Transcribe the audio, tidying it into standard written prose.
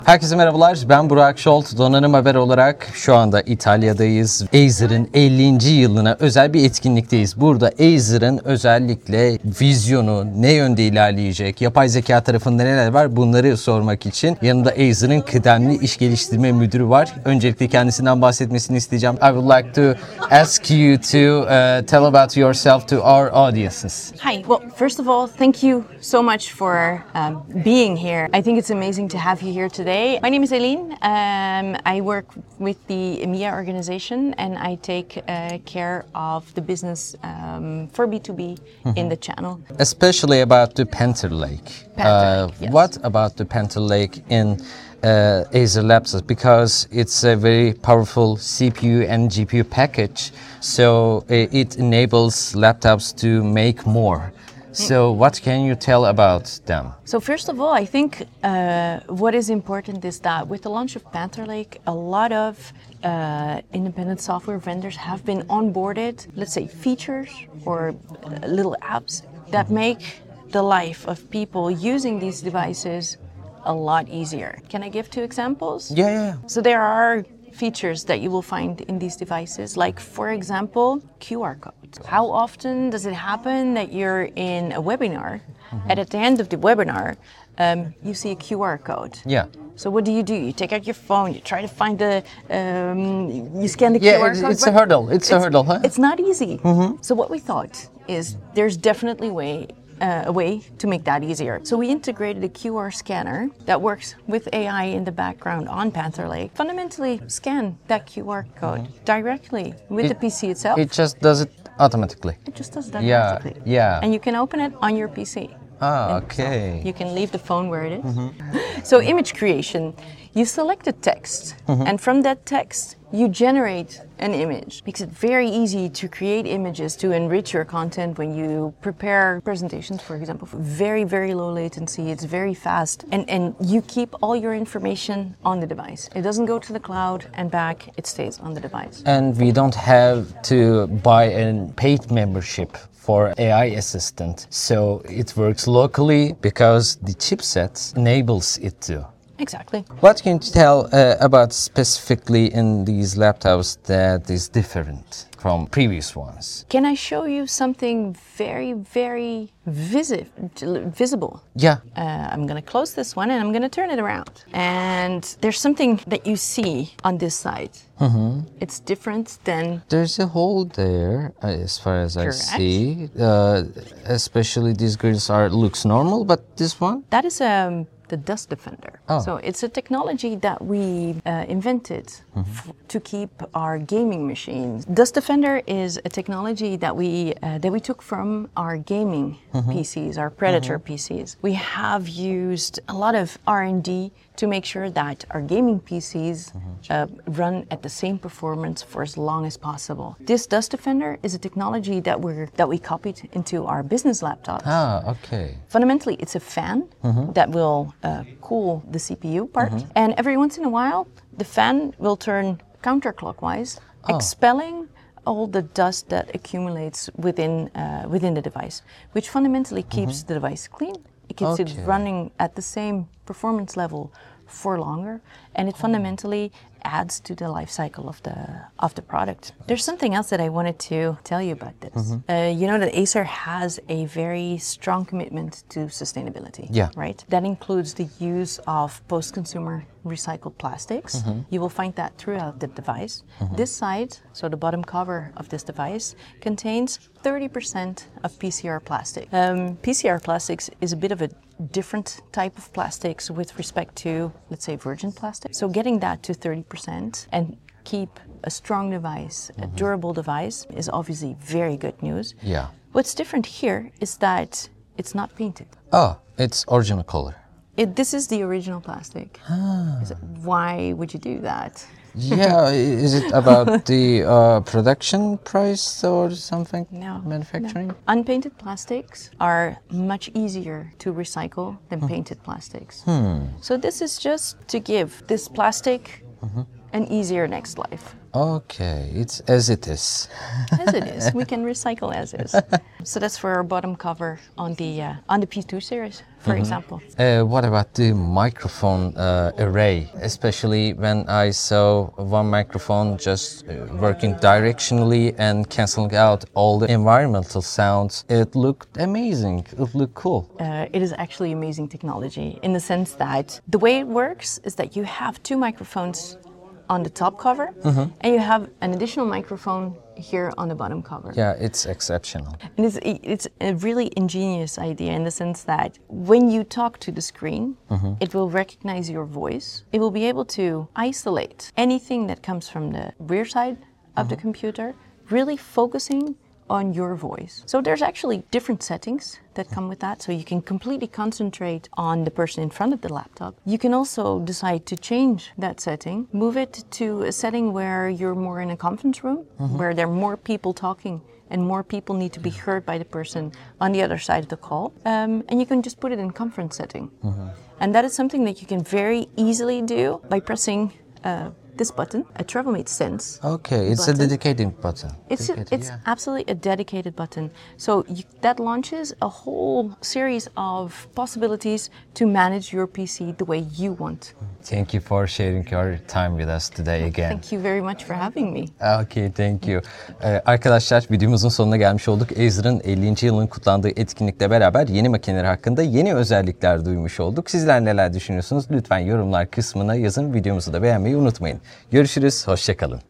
Herkese merhabalar, ben Burak Şolt. Donanım Haber olarak şu anda İtalya'dayız. Acer'ın 50. yılına özel bir etkinlikteyiz. Burada Acer'ın özellikle vizyonu, ne yönde ilerleyecek, yapay zeka tarafında neler var bunları sormak için yanında Acer'ın kıdemli iş geliştirme müdürü var. Öncelikle kendisinden bahsetmesini isteyeceğim. I would like to ask you to tell about yourself to our audiences. Hi. Well, first of all, thank you so much for being here. I think it's amazing to have you here today. My name is Eileen. I work with the EMEA organization and I take care of the business for B2B in the channel. Especially about the Panther Lake. Yes. What about the Panther Lake in Acer laptops? Because it's a very powerful CPU and GPU package, so it enables laptops to make more. So what can you tell about them? So first of all, I think what is important is that with the launch of Panther Lake, a lot of independent software vendors have been onboarded, let's say features or little apps that make the life of people using these devices a lot easier. Can I give two examples? Yeah. So there are features that you will find in these devices, like for example, QR code. How often does it happen that you're in a webinar and at the end of the webinar, you see a QR code? Yeah. So what do? You take out your phone, you try to find the, you scan the QR code. It's a hurdle. It's a hurdle, huh? It's not easy. So what we thought is there's definitely a way to make that easier. So we integrated a QR scanner that works with AI in the background on Panther Lake. Fundamentally scan that QR code directly with the PC itself. It just does it automatically. It just does that automatically. Yeah. And you can open it on your PC. Ah, okay. You can leave the phone where it is. So image creation, you select a text, and from that text, you generate an image. Makes it very easy to create images to enrich your content when you prepare presentations, for example, for very, very low latency. It's very fast. And you keep all your information on the device. It doesn't go to the cloud and back. It stays on the device. And we don't have to buy a paid membership for AI assistant. So it works locally because the chipset enables it to. Exactly. What can you tell about specifically in these laptops that is different from previous ones? Can I show you something very, very visible? Yeah. I'm going to close this one and I'm going to turn it around. And there's something that you see on this side. It's different than... There's a hole there, as far as I Correct. see. Especially these grills looks normal, but this one? That is the Dust Defender. So it's a technology that we invented to keep our gaming machines. Dust Defender is a technology that we took from our gaming PCs, our Predator PCs. We have used a lot of R&D to make sure that our gaming PCs run at the same performance for as long as possible. This Dust Defender is a technology that we copied into our business laptops. Ah, okay. Fundamentally, it's a fan that will cool the CPU part, and every once in a while, the fan will turn counterclockwise, expelling all the dust that accumulates within the device, which fundamentally keeps the device clean. It keeps it running at the same performance level for longer, and it fundamentally adds to the life cycle of the product. There's something else that I wanted to tell you about this. You know that Acer has a very strong commitment to sustainability. Yeah. Right? That includes the use of post-consumer recycled plastics. You will find that throughout the device. This side, so the bottom cover of this device, contains 30% of PCR plastic. PCR plastics is a bit of a different type of plastics with respect to, let's say, virgin plastic. So getting that to 30% and keep a strong device, a durable device, is obviously very good news. Yeah. What's different here is that it's not painted. Oh, it's original color. This is the original plastic. Why would you do that? Yeah, is it about the production price or something? No. Manufacturing? No. Unpainted plastics are much easier to recycle than painted plastics. So this is just to give this plastic an easier next life. Okay, it's as it is. As it is, we can recycle as is. So that's for our bottom cover on the P2 series, for example. What about the microphone array? Especially when I saw one microphone just working directionally and canceling out all the environmental sounds. It looked amazing. It looked cool. It is actually amazing technology in the sense that the way it works is that you have two microphones on the top cover and you have an additional microphone here on the bottom cover. Yeah, it's exceptional. And it's a really ingenious idea in the sense that when you talk to the screen, it will recognize your voice. It will be able to isolate anything that comes from the rear side of the computer, really focusing on your voice. So there's actually different settings that come with that. So you can completely concentrate on the person in front of the laptop. You can also decide to change that setting, move it to a setting where you're more in a conference room, where there are more people talking and more people need to be heard by the person on the other side of the call. And you can just put it in conference setting. And that is something that you can very easily do by pressing this button, a TravelMate Sense. Okay, it's a dedicated button. It's absolutely a dedicated button. So that launches a whole series of possibilities to manage your PC the way you want. Thank you for sharing your time with us today again. Thank you very much for having me. Okay, thank you. Arkadaşlar, videomuzun sonuna gelmiş olduk. Acer'ın 50. yılının kutlandığı etkinlikle beraber yeni makineler hakkında yeni özellikler duymuş olduk. Sizler neler düşünüyorsunuz? Lütfen yorumlar kısmına yazın. Videomuzu da beğenmeyi unutmayın. Görüşürüz, hoşça kalın.